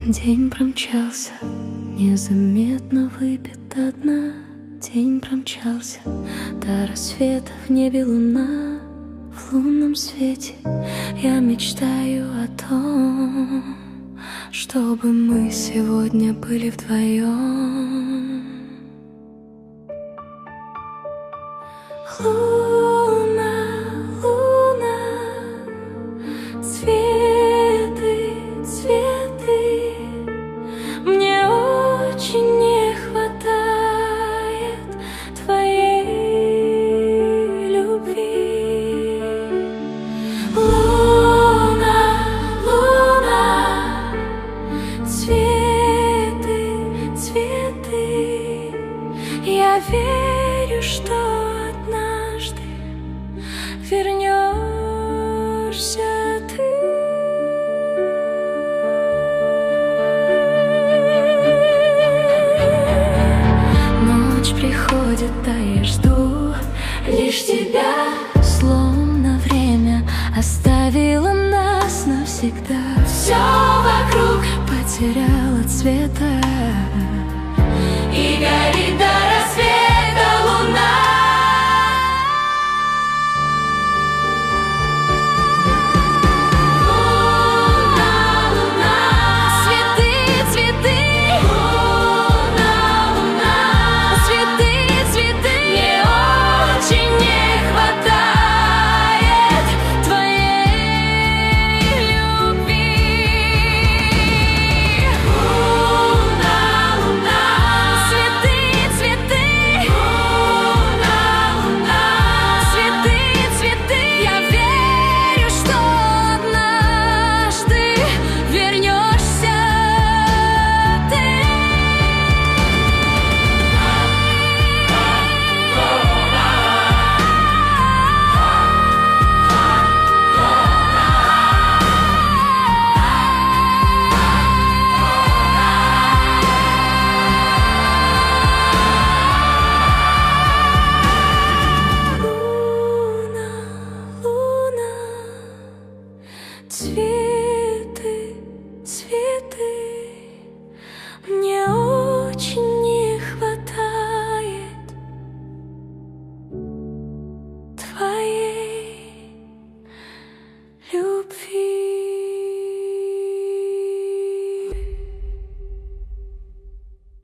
День промчался, незаметно выпит до дна. День промчался, до рассвета в небе луна. В лунном свете я мечтаю о том, чтобы мы сегодня были вдвоем. Луна, луна, цветы, цветы. Мне очень не хватает твоей любви. Луна, луна, цветы, цветы. Я верю, что однажды вернешься ты. Ночь приходит, а я жду лишь тебя. Словно время оставило нас навсегда. Все вокруг потерялось.